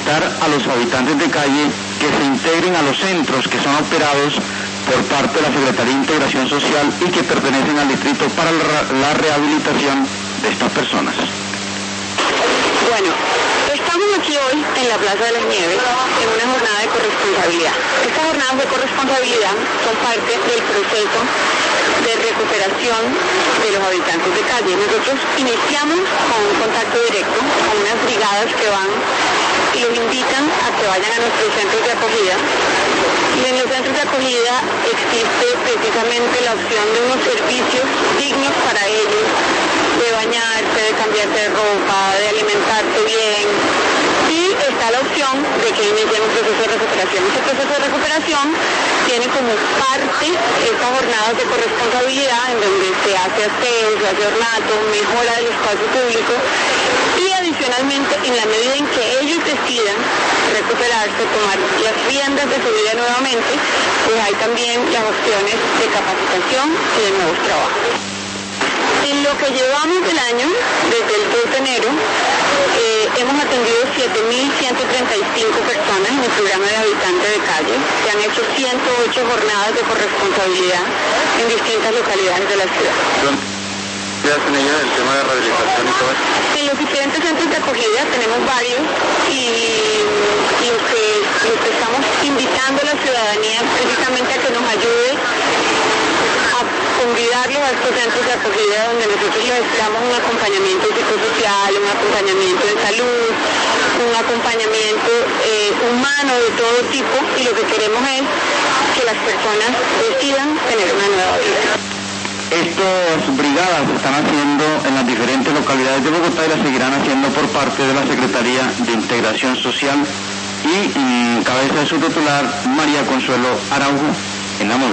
invitar a los habitantes de calle que se integren a los centros que son operados por parte de la Secretaría de Integración Social y que pertenecen al distrito para la rehabilitación de estas personas. Bueno, estamos aquí hoy en la Plaza de las Nieves en una jornada de corresponsabilidad. Estas jornadas de corresponsabilidad son parte del proceso de recuperación de los habitantes de calle. Nosotros iniciamos con un contacto directo con unas brigadas que van y los invitan a que vayan a nuestros centros de acogida. Y en los centros de acogida existe precisamente la opción de unos servicios dignos para ellos, de bañarse, de cambiarse de ropa, de alimentarse bien. Y está la opción de que inicien un proceso de recuperación. Este proceso de recuperación tiene como parte estas jornadas de corresponsabilidad en donde se hace aseo, se hace ornato, mejora del espacio público y adicionalmente en la medida en que ellos decidan recuperarse, tomar las riendas de su vida nuevamente, pues hay también las opciones de capacitación y de nuevos trabajos. En lo que llevamos del año, desde el 2 de enero, hemos atendido 7.135 personas en el programa de habitantes de calle. Se han hecho 108 jornadas de corresponsabilidad en distintas localidades de la ciudad. ¿Qué hacen ellos en el tema de rehabilitación y todo eso? En los diferentes centros de acogida tenemos varios y lo que estamos invitando a la ciudadanía precisamente a que nos ayude a convidarlos a estos centros de acogida donde nosotros les damos un acompañamiento psicosocial, un acompañamiento de salud, un acompañamiento humano de todo tipo y lo que queremos es que las personas decidan tener una nueva vida. Estas brigadas se están haciendo en las diferentes localidades de Bogotá y las seguirán haciendo por parte de la Secretaría de Integración Social y en cabeza de su titular María Consuelo Araujo en la